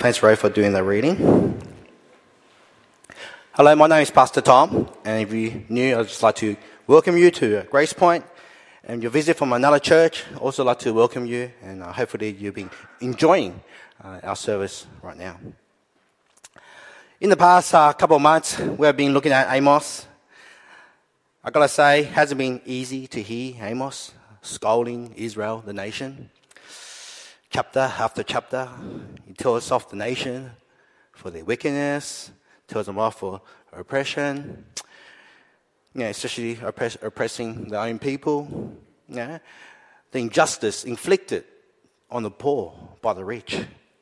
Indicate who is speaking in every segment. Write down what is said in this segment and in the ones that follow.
Speaker 1: Thanks, Ray, for doing the reading. Hello, my name is Pastor Tom, and if you're new, I'd just like to welcome you to Grace Point. And your visit from another church, I'd also like to welcome you, and hopefully you've been enjoying our service right now. In the past couple of months, we have been looking at Amos. I gotta say, it hasn't been easy to hear Amos scolding Israel, the nation. Chapter after chapter, he tells off the nation for their wickedness, tells them off for oppression, especially oppressing their own people, the injustice inflicted on the poor by the rich,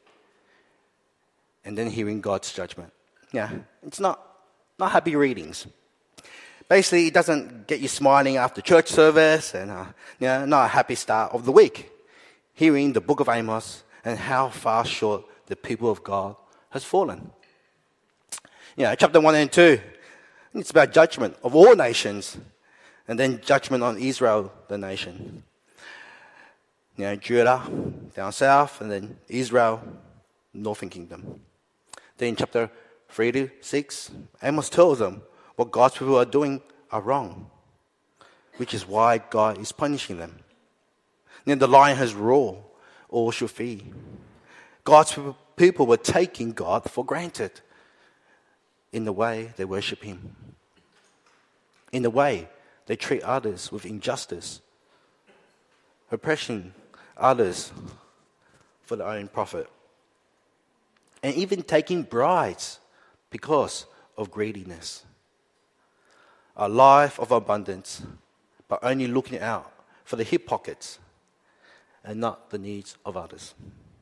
Speaker 1: and then hearing God's judgment. It's not happy readings. Basically, it doesn't get you smiling after church service, and not a happy start of the week. Hearing the book of Amos and how far short the people of God has fallen. Chapter 1 and 2, it's about judgment of all nations, and then judgment on Israel, the nation. Judah down south, and then Israel, northern kingdom. Then chapter 3 to 6, Amos tells them what God's people are doing are wrong, which is why God is punishing them. Then the lion has roared, all should flee. God's people were taking God for granted in the way they worship Him, in the way they treat others with injustice, oppressing others for their own profit, and even taking bribes because of greediness. A life of abundance, but only looking out for the hip pockets and not the needs of others.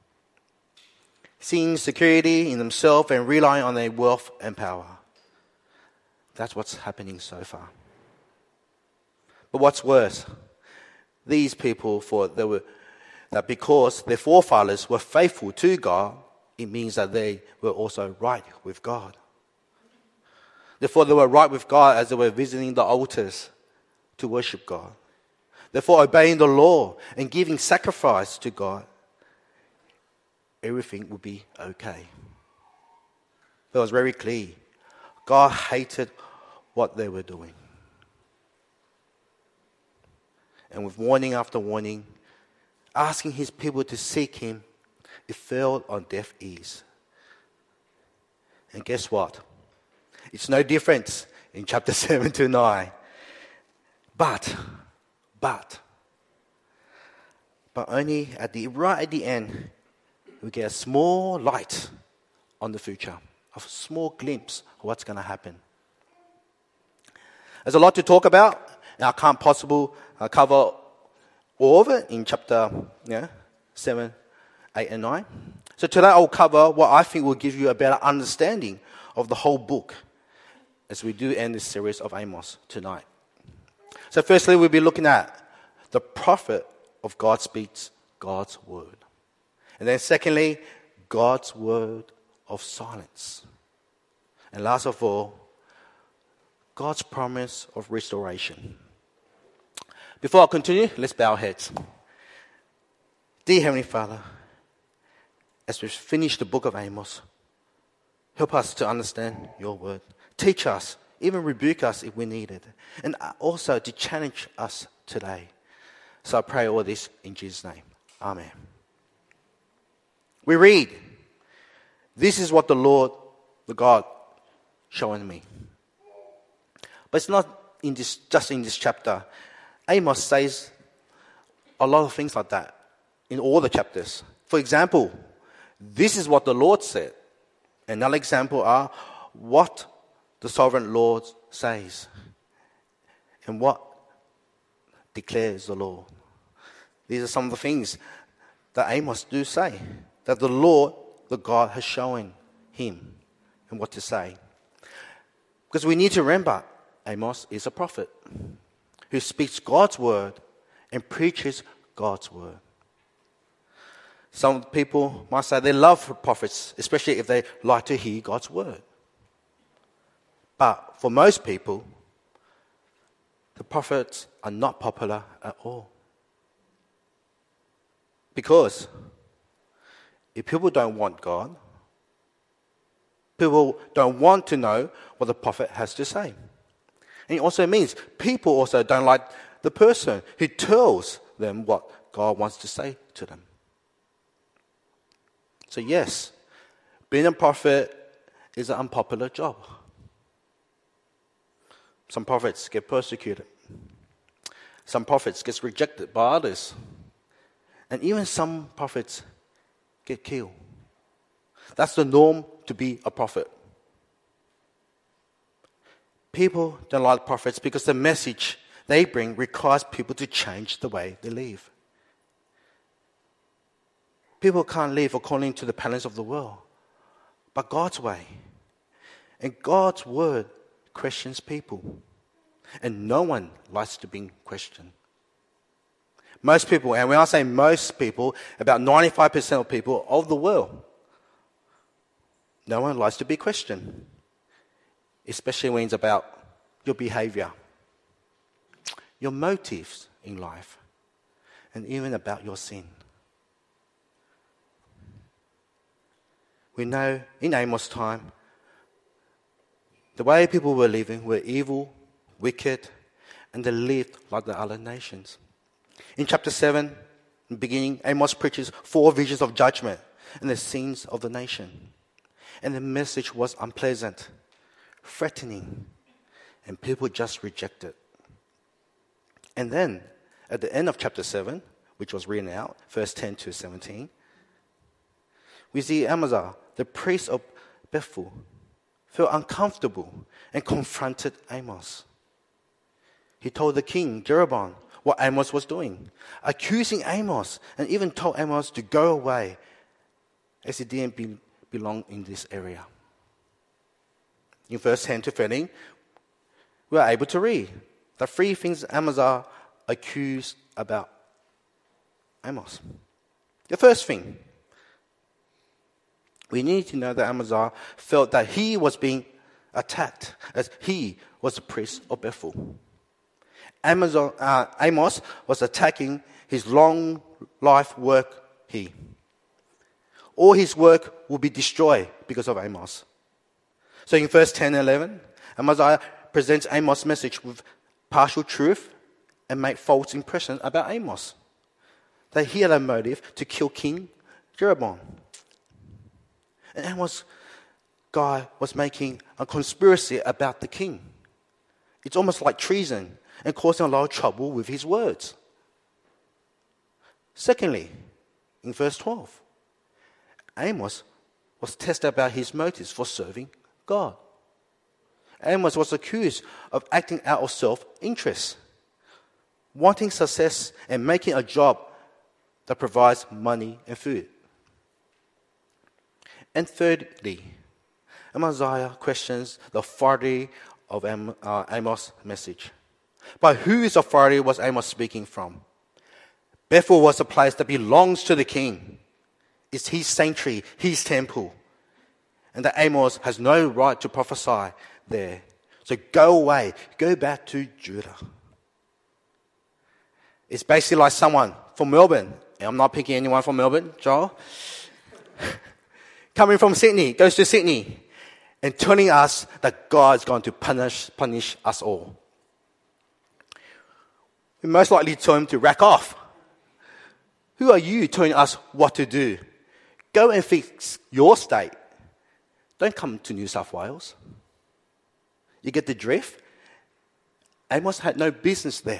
Speaker 1: Seeing security in themselves and relying on their wealth and power. That's what's happening so far. But what's worse, these people thought that because their forefathers were faithful to God, it means that they were also right with God. Therefore, they were right with God as they were visiting the altars to worship God. Therefore, obeying the law and giving sacrifice to God, everything would be okay. It was very clear. God hated what they were doing. And with warning after warning, asking His people to seek Him, it fell on deaf ears. And guess what? It's no difference in chapter 7 to 9. But only right at the end, we get a small light on the future, a small glimpse of what's going to happen. There's a lot to talk about, and I can't possibly cover all of it in chapter 7, 8, and 9. So today I'll cover what I think will give you a better understanding of the whole book as we do end this series of Amos tonight. So firstly, we'll be looking at the prophet of God speaks God's word. And then secondly, God's word of silence. And last of all, God's promise of restoration. Before I continue, let's bow our heads. Dear Heavenly Father, as we finish the book of Amos, help us to understand your word. Teach us, even rebuke us if we need it. And also to challenge us today. So I pray all this in Jesus' name. Amen. We read, "This is what the Lord, the God, showing me." But it's not just in this chapter. Amos says a lot of things like that in all the chapters. For example, "This is what the Lord said." Another example are what the sovereign Lord says and what declares the Lord. These are some of the things that Amos do say, that the Lord, the God, has shown him and what to say. Because we need to remember, Amos is a prophet who speaks God's word and preaches God's word. Some people might say they love prophets, especially if they like to hear God's word. But for most people, the prophets are not popular at all. Because if people don't want God People don't want to know what the prophet has to say. And it also means people also don't like the person who tells them what God wants to say to them. So yes, being a prophet is an unpopular job. Some prophets get persecuted. Some prophets get rejected by others. And even some prophets get killed. That's the norm to be a prophet. People don't like prophets because the message they bring requires people to change the way they live. People can't live according to the patterns of the world, but God's way. And God's word questions people. And no one likes to be questioned. Most people, and when I say most people, about 95% of people of the world, no one likes to be questioned. Especially when it's about your behavior, your motives in life, and even about your sin. We know in Amos' time, the way people were living were evil, wicked, and they lived like the other nations. In chapter 7, in the beginning, Amos preaches 4 visions of judgment and the sins of the nation. And the message was unpleasant, threatening, and people just rejected. And then, at the end of chapter 7, which was written out, verse 10 to 17, we see Amaziah, the priest of Bethel, felt uncomfortable and confronted Amos. He told the king, Jeroboam, what Amos was doing, accusing Amos, and even told Amos to go away as he didn't belong in this area. In verse 10 to 13, we are able to read the 3 things Amaziah accused about Amos. The first thing, we need to know that Amaziah felt that he was being attacked as he was the priest of Bethel. Amos was attacking his long life work here. All his work will be destroyed because of Amos. So in verse 10 and 11, Amaziah presents Amos' message with partial truth and make false impressions about Amos. That he had a motive to kill King Jeroboam. And Amos' guy was making a conspiracy about the king. It's almost like treason and causing a lot of trouble with his words. Secondly, in verse 12, Amos was tested about his motives for serving God. Amos was accused of acting out of self-interest, wanting success and making a job that provides money and food. And thirdly, Amaziah questions the authority of Amos' message. But whose authority was Amos speaking from? Bethel was a place that belongs to the king. It's his sanctuary, his temple. And that Amos has no right to prophesy there. So go away, go back to Judah. It's basically like someone from Melbourne, and I'm not picking anyone from Melbourne, Joel, coming from Sydney, goes to Sydney, and telling us that God is going to punish us all. We most likely tell him to rack off. Who are you telling us what to do? Go and fix your state. Don't come to New South Wales. You get the drift? Amos had no business there.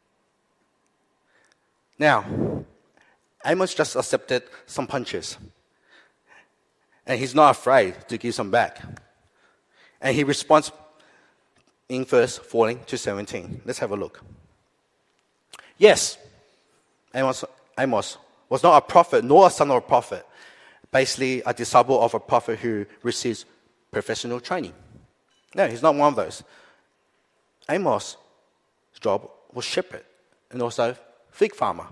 Speaker 1: Now, Amos just accepted some punches. And he's not afraid to give some back. And he responds in verse 14 to 17. Let's have a look. Yes, Amos was not a prophet nor a son of a prophet. Basically, a disciple of a prophet who receives professional training. No, he's not one of those. Amos' job was shepherd and also fig farmer.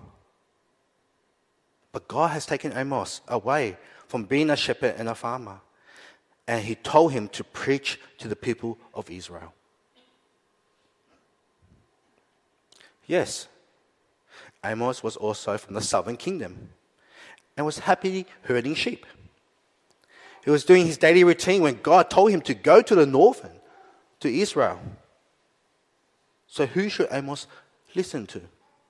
Speaker 1: But God has taken Amos away from being a shepherd and a farmer. And he told him to preach to the people of Israel. Yes, Amos was also from the southern kingdom and was happily herding sheep. He was doing his daily routine when God told him to go to the north, to Israel. So who should Amos listen to?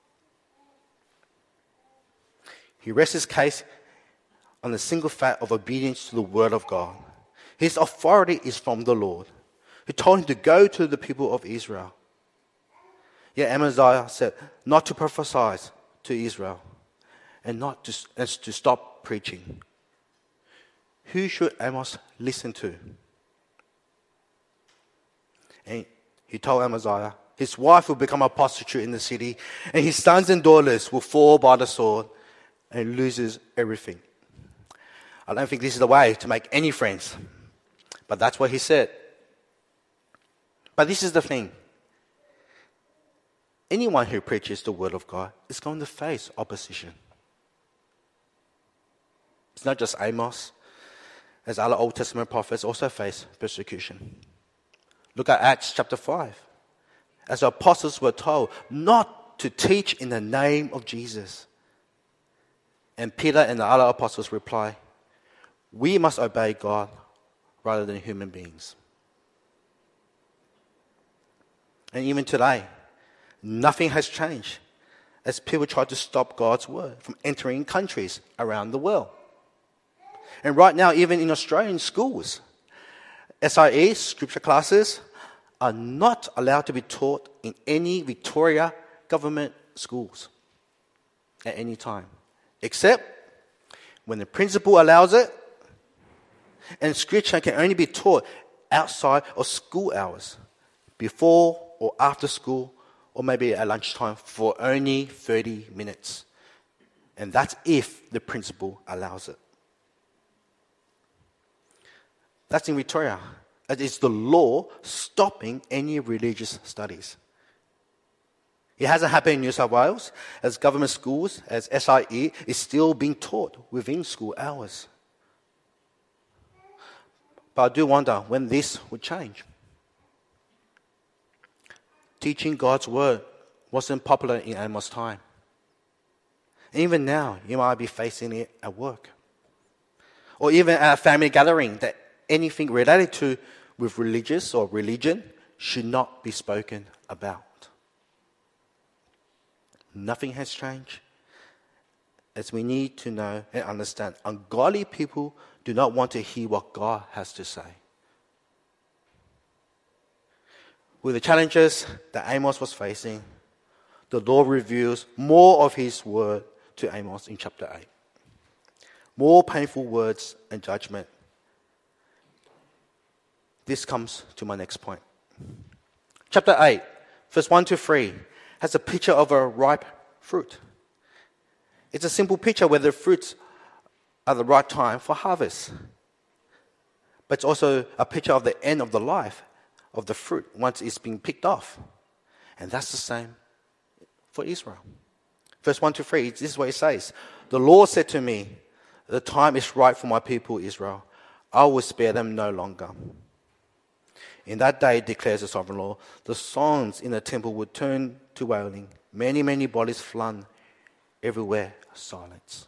Speaker 1: He rests his case on the single fact of obedience to the word of God. His authority is from the Lord, who told him to go to the people of Israel. Yet Amaziah said not to prophesy to Israel and not to stop preaching. Who should Amos listen to? And he told Amaziah his wife will become a prostitute in the city, and his sons and daughters will fall by the sword and loses everything. I don't think this is the way to make any friends, but that's what he said. But this is the thing. Anyone who preaches the word of God is going to face opposition. It's not just Amos, as other Old Testament prophets also face persecution. Look at Acts chapter 5. As the apostles were told not to teach in the name of Jesus. And Peter and the other apostles reply, we must obey God rather than human beings. And even today, nothing has changed as people try to stop God's word from entering countries around the world. And right now, even in Australian schools, SIE, scripture classes, are not allowed to be taught in any Victoria government schools at any time, except when the principal allows it, and scripture can only be taught outside of school hours, before or after school, or maybe at lunchtime for only 30 minutes. And that's if the principal allows it. That's in Victoria. It is the law stopping any religious studies. It hasn't happened in New South Wales, as government schools, as SIE, is still being taught within school hours. But I do wonder when this would change. Teaching God's word wasn't popular in Amos' time. Even now, you might be facing it at work. Or even at a family gathering, that anything related to with religious or religion should not be spoken about. Nothing has changed. As we need to know and understand, ungodly people do not want to hear what God has to say. With the challenges that Amos was facing, the Lord reveals more of his word to Amos in chapter 8. More painful words and judgment. This comes to my next point. Chapter 8, verse 1 to 3, has a picture of a ripe fruit. It's a simple picture where the fruits are the right time for harvest. But it's also a picture of the end of the life of the fruit once it's been picked off. And that's the same for Israel. Verse 1 to 3, this is what it says. The Lord said to me, the time is right for my people Israel. I will spare them no longer. In that day, declares the sovereign Lord, the songs in the temple would turn to wailing. Many, many bodies flung, everywhere silence.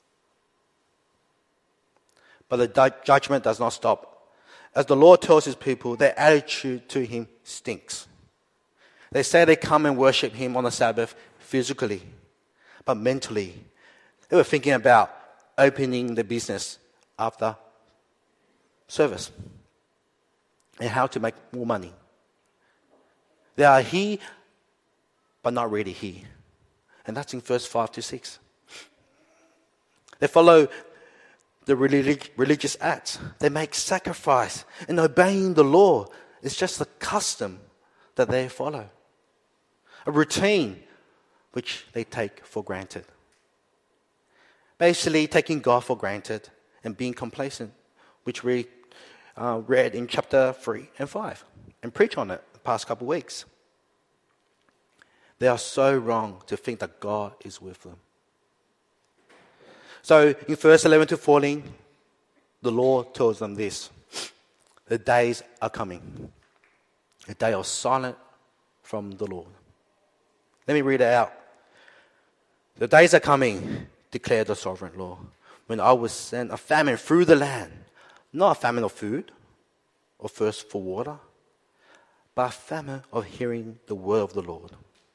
Speaker 1: But the judgment does not stop. As the Lord tells his people, their attitude to him stinks. They say they come and worship him on the Sabbath physically, but mentally, they were thinking about opening the business after service and how to make more money. They are here, but not really here. And that's in verse 5 to 6. They follow the religious acts. They make sacrifice, and obeying the law is just a custom that they follow. A routine which they take for granted. Basically, taking God for granted and being complacent, which we read in chapter 3 and 5 and preach on it the past couple of weeks. They are so wrong to think that God is with them. So in verse 11 to 14, the Lord tells them this. The days are coming. A day of silence from the Lord. Let me read it out. The days are coming, declared the sovereign Lord, when I will send a famine through the land, Not a famine of food or thirst for water, but a famine of hearing the word of the Lord.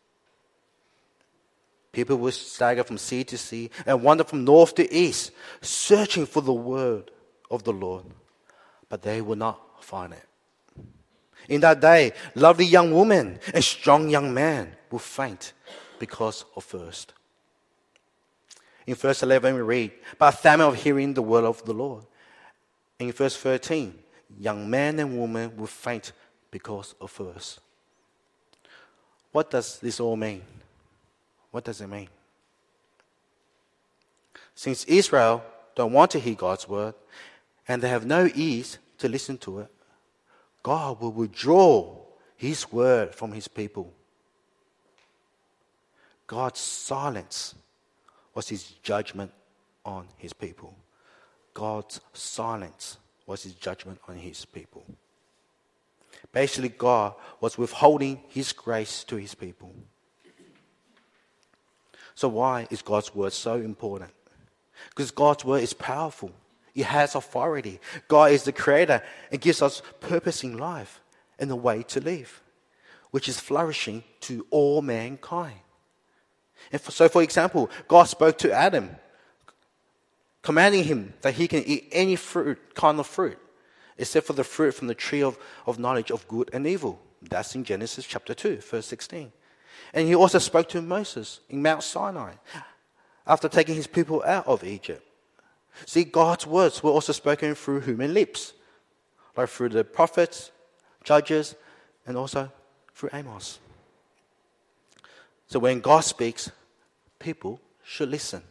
Speaker 1: People will stagger from sea to sea and wander from north to east, searching for the word of the Lord, but they will not find it. In that day, lovely young women and strong young men will faint because of thirst. In verse 11 we read, but a famine of hearing the word of the Lord. In verse 13, young men and women will faint because of thirst. What does this all mean? What does it mean? Since Israel don't want to hear God's word, and they have no ears to listen to it, God will withdraw His word from His people. God's silence was His judgment on His people. God's silence was His judgment on His people. Basically, God was withholding His grace to His people. So why is God's word so important? Because God's word is powerful. It has authority. God is the creator and gives us purpose in life and a way to live, which is flourishing to all mankind. And for example, God spoke to Adam, commanding him that he can eat any kind of fruit, except for the fruit from the tree of knowledge of good and evil. That's in Genesis chapter 2, verse 16. And he also spoke to Moses in Mount Sinai after taking his people out of Egypt. See, God's words were also spoken through human lips, like through the prophets, judges, and also through Amos. So when God speaks, people should listen.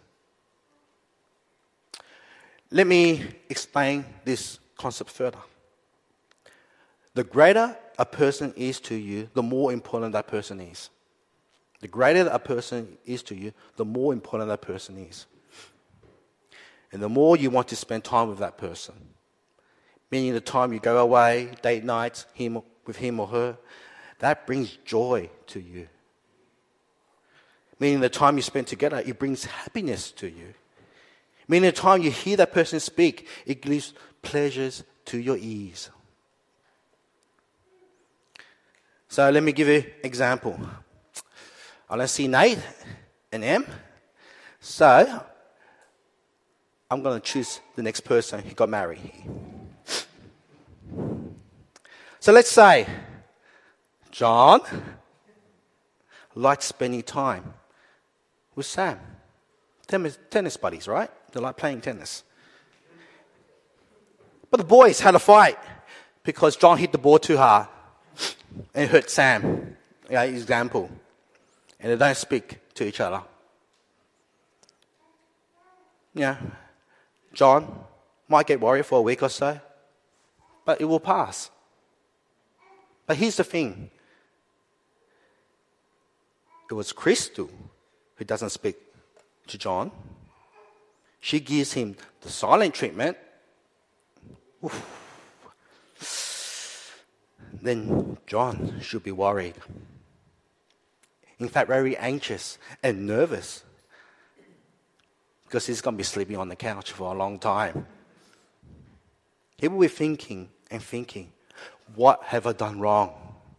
Speaker 1: Let me explain this concept further. The greater a person is to you, the more important that person is. The greater a person is to you, the more important that person is. And the more you want to spend time with that person, meaning the time you go away, date nights, with him or her, that brings joy to you. Meaning the time you spend together, it brings happiness to you. Meaning the time you hear that person speak, it gives pleasures to your ears. So let me give you an example. I don't see Nate and Em. So I'm going to choose the next person who got married. So let's say John likes spending time with Sam. Tennis buddies, right? They like playing tennis. But the boys had a fight because John hit the ball too hard and hurt Sam. Yeah, example. And they don't speak to each other. Yeah. John might get worried for a week or so, but it will pass. But here's the thing. It was Crystal who doesn't speak to John. She gives him the silent treatment. Oof. Then John should be worried. In fact, very anxious and nervous, because he's going to be sleeping on the couch for a long time. He will be thinking, what have I done wrong?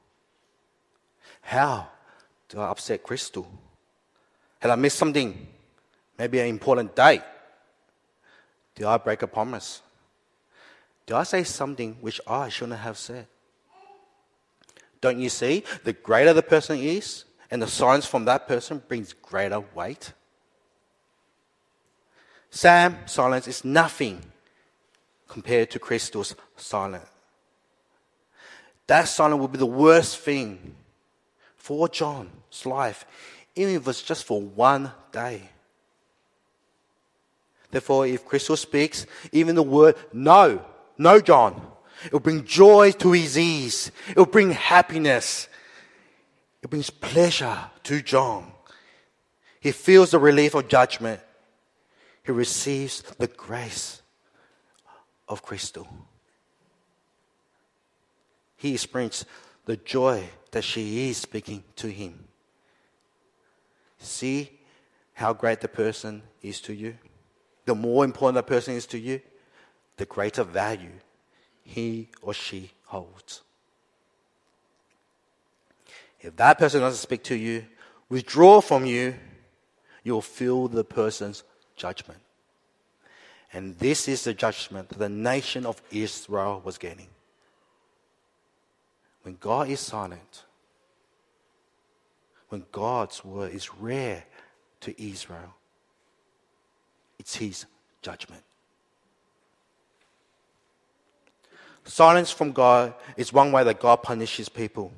Speaker 1: How do I upset Crystal? Had I missed something? Maybe an important date? Did I break a promise? Did I say something which I shouldn't have said? Don't you see? The greater the person is, and the silence from that person brings greater weight. Sam's silence is nothing compared to Crystal's silence. That silence will be the worst thing for John's life, even if it's just for one day. Therefore, if Crystal speaks, even the word no, John, it will bring joy to his ears. It will bring happiness. It brings pleasure to John. He feels the relief of judgment. He receives the grace of Crystal. He experiences the joy that she is speaking to him. See how great the person is to you? The more important the person is to you, the greater value he or she holds. If that person doesn't speak to you, withdraw from you, you'll feel the person's judgment. And this is the judgment that the nation of Israel was getting. When God is silent, when God's word is rare to Israel, it's his judgment. Silence from God is one way that God punishes people.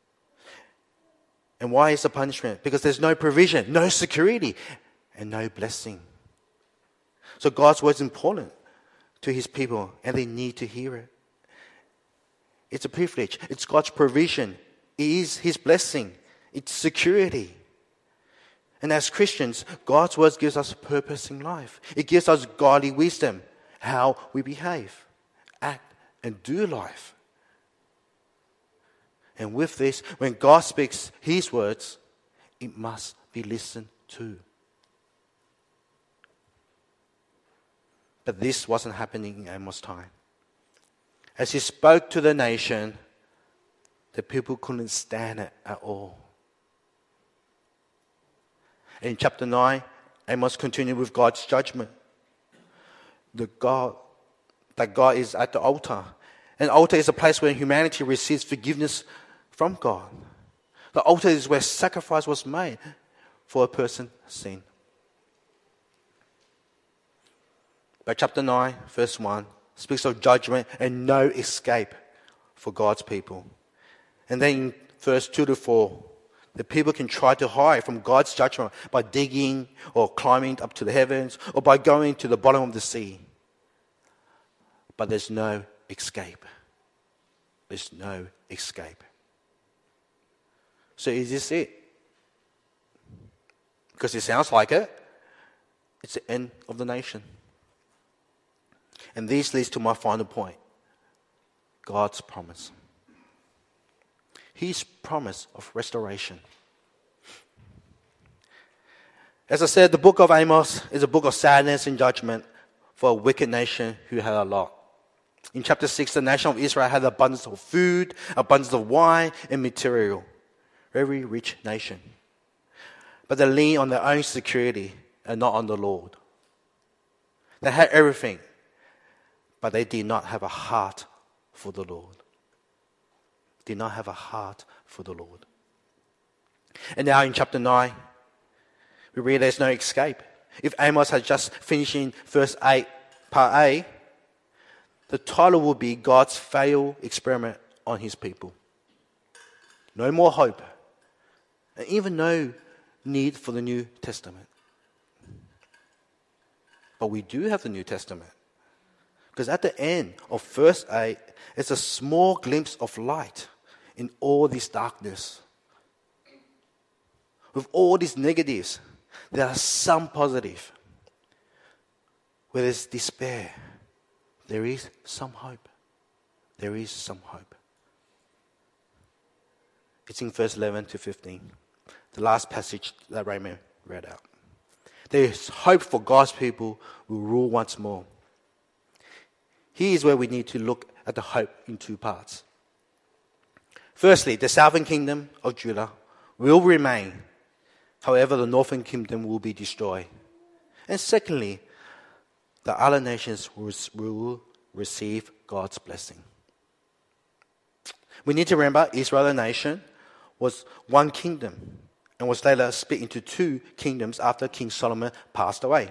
Speaker 1: And why is the punishment? Because there's no provision, no security, and no blessing. So God's word is important to his people, and they need to hear it. It's a privilege. It's God's provision. It is his blessing. It's security. And as Christians, God's word gives us purpose in life. It gives us godly wisdom, how we behave, act, and do life. And with this, when God speaks his words, it must be listened to. But this wasn't happening in Amos' time. As he spoke to the nation, the people couldn't stand it at all. In chapter 9, Amos continued with God's judgment. That God is at the altar. An altar is a place where humanity receives forgiveness from God. The altar is where sacrifice was made for a person's sin. But chapter 9, verse 1, speaks of judgment and no escape for God's people. And then in verse 2 to 4, the people can try to hide from God's judgment by digging or climbing up to the heavens or by going to the bottom of the sea. But there's no escape. There's no escape. So is this it? Because it sounds like it. It's the end of the nation. And this leads to my final point. God's promise. His promise of restoration. As I said, the book of Amos is a book of sadness and judgment for a wicked nation who had a lot. In chapter 6, the nation of Israel had abundance of food, abundance of wine and material. Very rich nation. But they leaned on their own security and not on the Lord. They had everything, but they did not have a heart for the Lord. Did not have a heart for the Lord. And now in chapter 9, we read there's no escape. If Amos had just finished in verse 8, part A, the title would be God's failed experiment on his people. No more hope. And even no need for the New Testament. But we do have the New Testament. Because at the end of verse 8, it's a small glimpse of light in all this darkness. With all these negatives, there are some positive. Where there's despair, there is some hope. There is some hope. It's in verse 11 to 15. The last passage that Raymond read out. There is hope for God's people who rule once more. Here is where we need to look at the hope in two parts. Firstly, the southern kingdom of Judah will remain. However, the northern kingdom will be destroyed. And secondly, the other nations will receive God's blessing. We need to remember Israel, the nation, was one kingdom and was later split into two kingdoms after King Solomon passed away.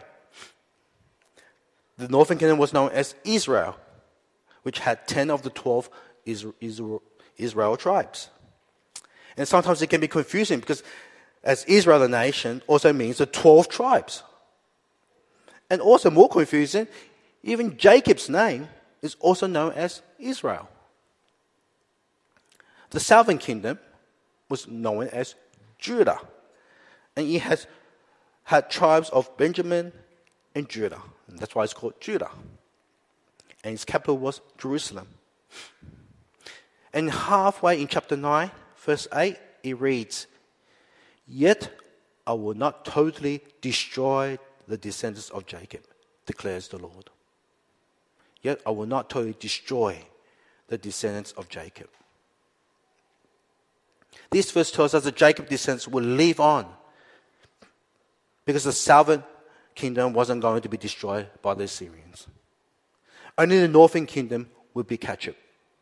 Speaker 1: The northern kingdom was known as Israel, which had 10 of the 12 Israel tribes. And sometimes it can be confusing because as Israel, the nation, also means the 12 tribes. And also more confusing, even Jacob's name is also known as Israel. The southern kingdom was known as Judah. And it has had tribes of Benjamin and Judah. And that's why it's called Judah. And its capital was Jerusalem. And halfway in chapter 9, verse 8, it reads, "Yet I will not totally destroy the descendants of Jacob, declares the Lord." Yet I will not totally destroy the descendants of Jacob. This verse tells us that Jacob's descendants will live on because the southern kingdom wasn't going to be destroyed by the Assyrians. Only the northern kingdom would be captured.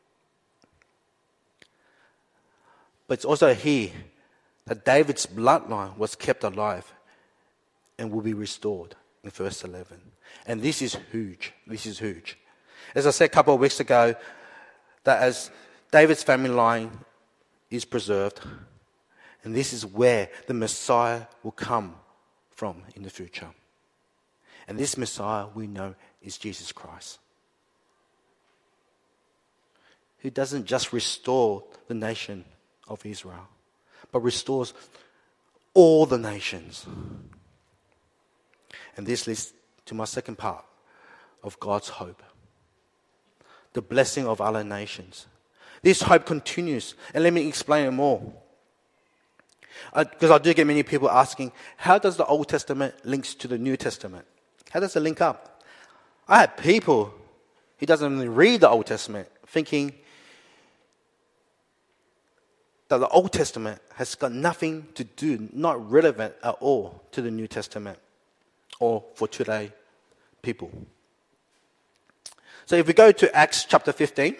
Speaker 1: But it's also here that David's bloodline was kept alive and will be restored in verse 11. And this is huge. This is huge. As I said a couple of weeks ago, that as David's family line is preserved, and this is where the Messiah will come from in the future. And this Messiah we know is Jesus Christ, who doesn't just restore the nation of Israel, but restores all the nations. And this leads to my second part of God's hope, the blessing of other nations. This hope continues, and let me explain it more. Because I do get many people asking, how does the Old Testament links to the New Testament? How does it link up? I have people who doesn't even read the Old Testament thinking that the Old Testament has got nothing to do, not relevant at all to the New Testament or for today people. So if we go to Acts chapter 15,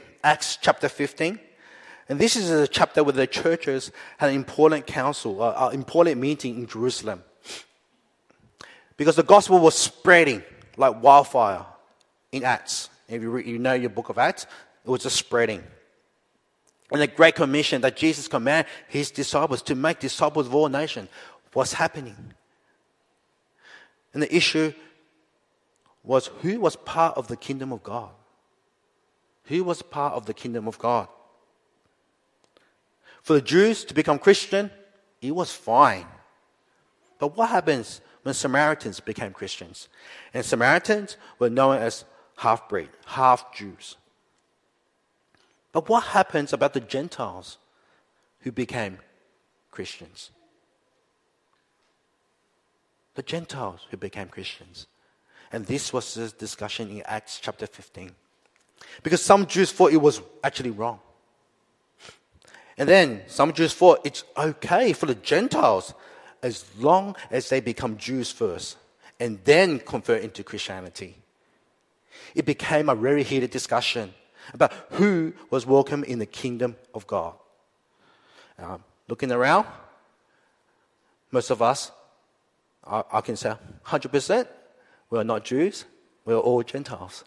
Speaker 1: and this is a chapter where the churches had an important council, an important meeting in Jerusalem. Because the gospel was spreading like wildfire in Acts. If you know your book of Acts, it was just spreading. And the Great Commission that Jesus commanded his disciples to make disciples of all nations was happening. And the issue was who was part of the kingdom of God? Who was part of the kingdom of God? For the Jews to become Christian, it was fine. But what happens when Samaritans became Christians? And Samaritans were known as half-breed, half-Jews. But what happens about the Gentiles who became Christians? The Gentiles who became Christians. And this was the discussion in Acts chapter 15. Because some Jews thought it was actually wrong. And then some Jews thought it's okay for the Gentiles as long as they become Jews first and then convert into Christianity. It became a very heated discussion about who was welcome in the kingdom of God. Looking around, most of us, I can say 100%, we're not Jews, we're all Gentiles.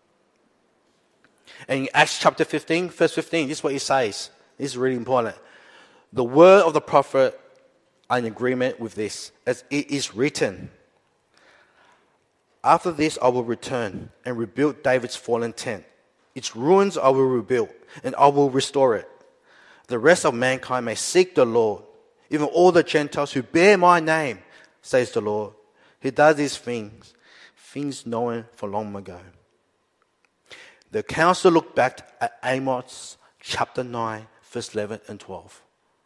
Speaker 1: And in Acts chapter 15, verse 15, this is what it says. This is really important. The word of the prophet are in agreement with this, as it is written. After this I will return and rebuild David's fallen tent. Its ruins I will rebuild, and I will restore it. The rest of mankind may seek the Lord, even all the Gentiles who bear my name, says the Lord, who does these things known for long ago. The council looked back at Amos chapter 9, verse 11 and 12.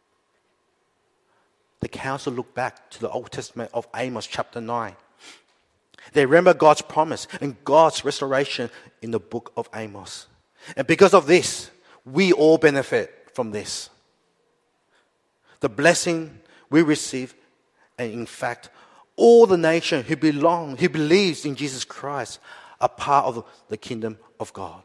Speaker 1: The council looked back to the Old Testament of Amos chapter 9. They remember God's promise and God's restoration in the book of Amos. And because of this, we all benefit from this. The blessing we receive, and in fact, all the nation who believes in Jesus Christ are part of the kingdom of God.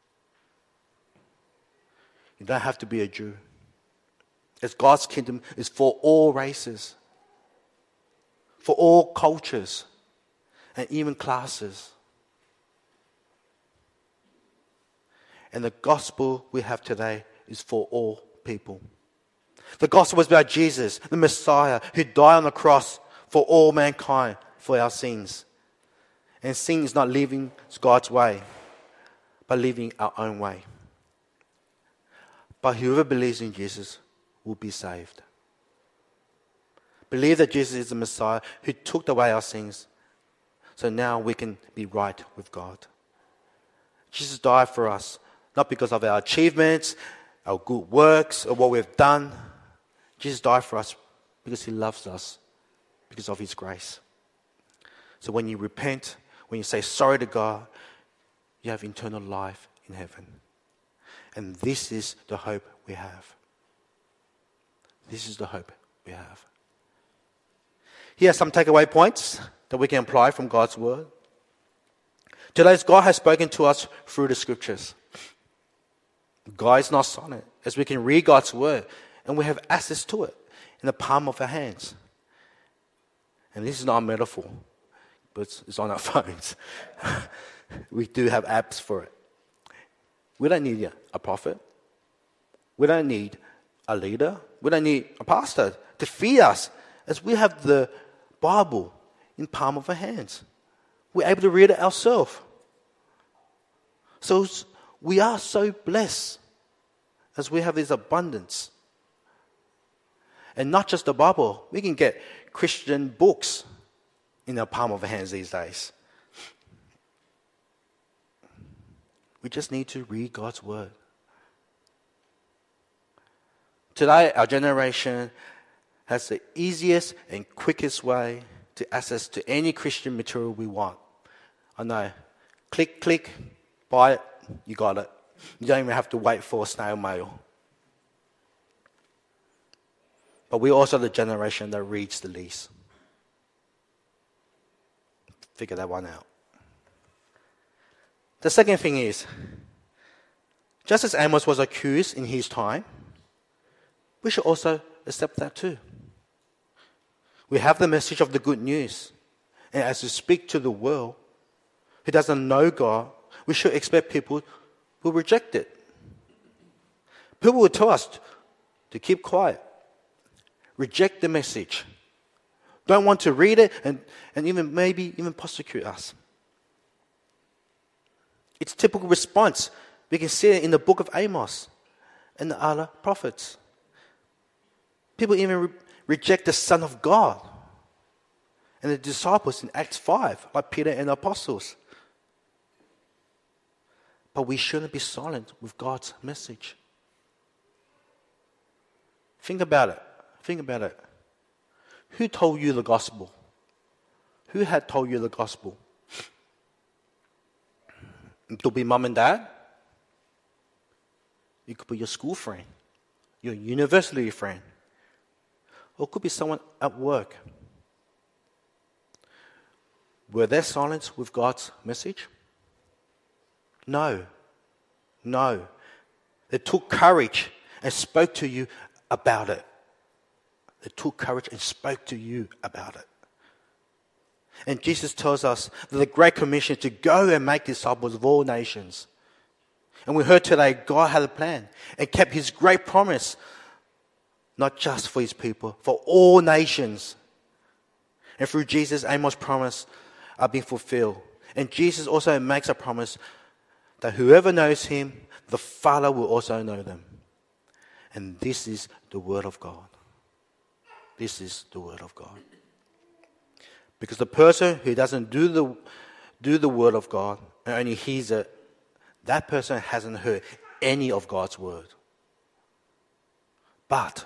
Speaker 1: You don't have to be a Jew. As God's kingdom is for all races, for all cultures, and even classes. And the gospel we have today is for all people. The gospel is about Jesus, the Messiah, who died on the cross for all mankind, for our sins. And sin is not living God's way, but living our own way. But whoever believes in Jesus will be saved. Believe that Jesus is the Messiah who took away our sins, so now we can be right with God. Jesus died for us, not because of our achievements, our good works, or what we've done. Jesus died for us because he loves us, because of his grace. So when you repent, when you say sorry to God, you have eternal life in heaven. And this is the hope we have. This is the hope we have. Here are some takeaway points that we can apply from God's word. Today, God has spoken to us through the scriptures. God is not silent, as we can read God's word and we have access to it in the palm of our hands. And this is not a metaphor, but it's on our phones. We do have apps for it. We don't need a prophet. We don't need a leader. We don't need a pastor to feed us, as we have the Bible in the palm of our hands. We're able to read it ourselves. So we are so blessed as we have this abundance. And not just the Bible, we can get Christian books in the palm of our hands these days. We just need to read God's word. Today, our generation has the easiest and quickest way to access to any Christian material we want. I know. Click, buy it, you got it. You don't even have to wait for snail mail. But we're also the generation that reads the least. Figure that one out. The second thing is, just as Amos was accused in his time, we should also accept that too. We have the message of the good news. And as we speak to the world who doesn't know God, we should expect people who reject it. People will tell us to keep quiet, reject the message, don't want to read it, and maybe even persecute us. It's a typical response. We can see it in the book of Amos and the other prophets. People even reject the Son of God and the disciples in Acts 5, like Peter and the apostles. But we shouldn't be silent with God's message. Think about it. Who told you the gospel? Who had told you the gospel? It could be mom and dad. It could be your school friend, your university friend. Or it could be someone at work. Were they silent with God's message? No. They took courage and spoke to you about it. They took courage and spoke to you about it. And Jesus tells us that the Great Commission is to go and make disciples of all nations. And we heard today God had a plan and kept his great promise, not just for his people, for all nations. And through Jesus, Amos' promise are being fulfilled. And Jesus also makes a promise that whoever knows him, the Father will also know them. And this is the word of God. This is the word of God. Because the person who doesn't do the word of God and only hears it, that person hasn't heard any of God's word. But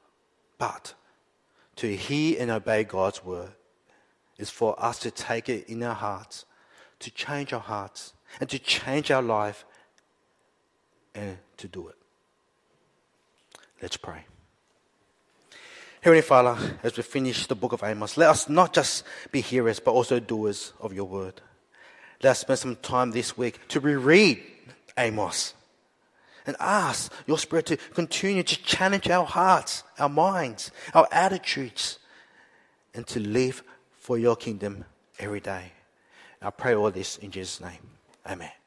Speaker 1: to hear and obey God's word is for us to take it in our hearts, to change our hearts, and to change our life, and to do it. Let's pray. Heavenly Father, as we finish the book of Amos, let us not just be hearers, but also doers of your word. Let us spend some time this week to reread Amos and ask your Spirit to continue to challenge our hearts, our minds, our attitudes, and to live for your kingdom every day. I pray all this in Jesus' name. Amen.